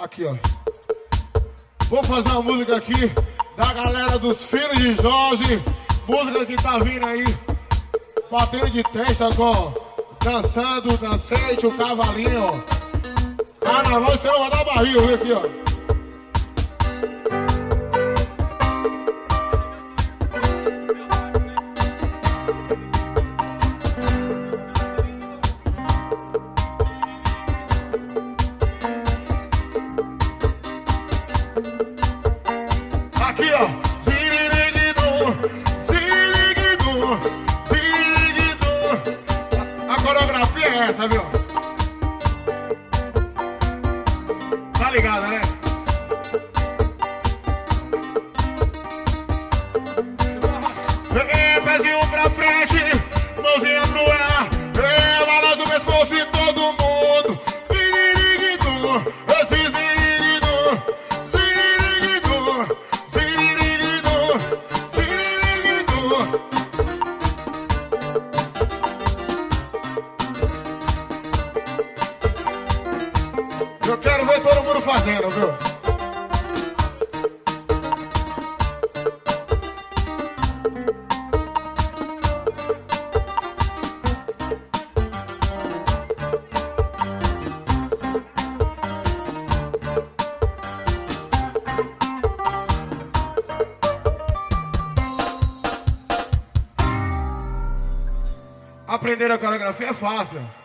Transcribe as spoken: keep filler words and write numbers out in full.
Aqui, ó. Vou fazer uma música aqui da galera dos Filhos de Jorge. Música que tá vindo aí, batendo de testa, ó. Dançando, dancete, o cavalinho, ó. Carnaval, você não vai dar barriga, viu aqui, ó. Aqui, ó. Ziriguidum, ziriguidum, ziriguidum. A coreografia é essa, viu? Tá ligado, né? É, pezinho pra frente, mãozinha pro ar. É, balança o pescoço em todo mundo. Ziriguidum, ziriguidum, ziriguidum, ziriguidum, ziriguidum. Eu quero ver todo mundo fazendo, viu? Aprender a coreografia é fácil.